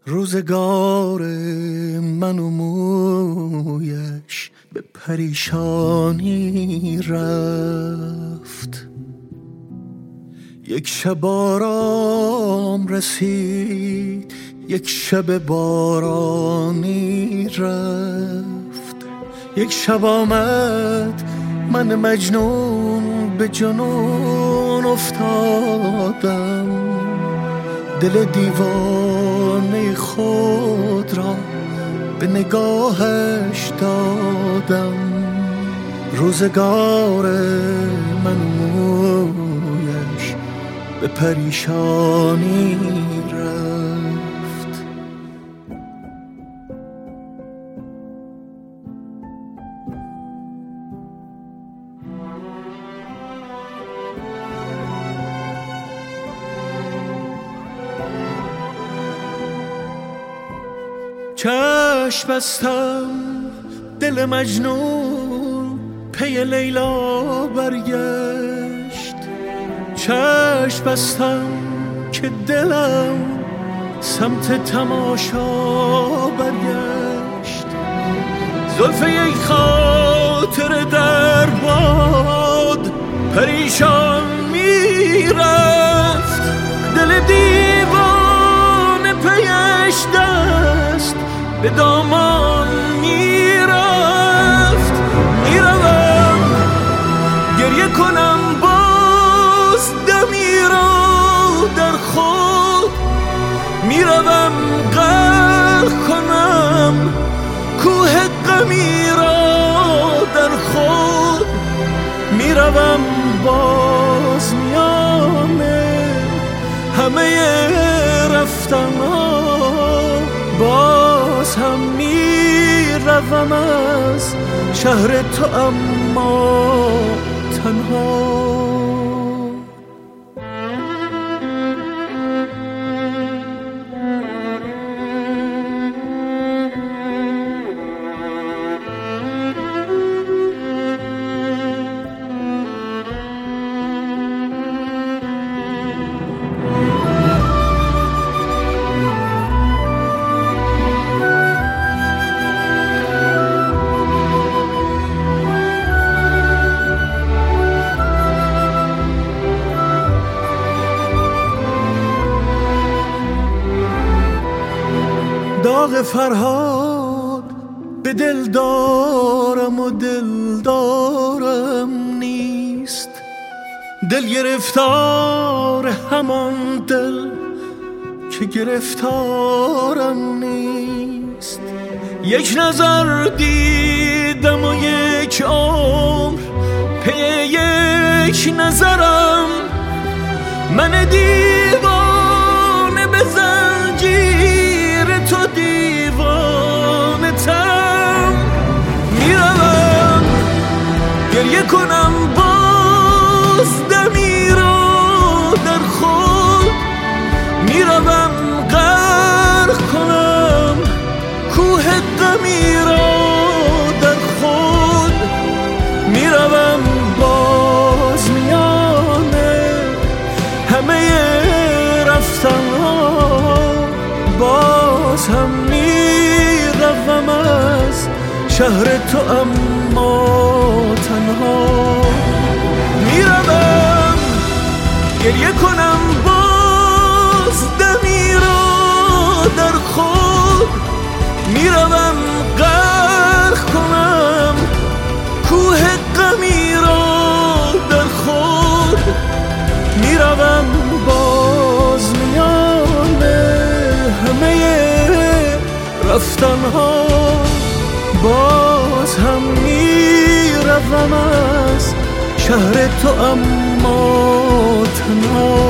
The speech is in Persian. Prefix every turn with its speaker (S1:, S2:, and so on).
S1: روزگار من و مویش به پریشانی رفت. یک شب آرام رسید، یک شب بارانی رفت. یک شب آمد من مجنون به جنون افتادم، دل دیوانه خود را به نگاهش دادم. روزگار من و مویش به پریشانی رفت. چشم بستم دل مجنون پی لیلا برگشت. چشم بستم که دلم سمت تماشا برگشت. زلف یک خاطر در باد پریشان میرفت. دل دیوانه پیش دست به دامان میرفت. میروم گریه کنم باز دمی را در خود، میروم غرق کنم کوه غمی را در خود. میروم باز میانه همه رفتن‌ها، باز هم میروم از شهر تو اما تنها. داغ فرهاد به دل دارم و دل دارم نیست. دل گرفتار همان دل که گرفتارم نیست. یک نظر دیدم و یک عمر پی یک نظرم. من دیوانه به زنجیر تو دیوانه تم. میروم گریه کنم باز دمی را در خود. میروم غرق کنم کوه غمی را در خود. میروم باز میانه همه رفتن‌ها، باز هم میروم از شهر تو اما تنها. میروم گریه کنم باز دمی را در خود. میروم غرق کنم کوه غمی را در خود. میروم باز میانه همه رفتن‌ها، باز هم میروم از شهر تو اما تنها.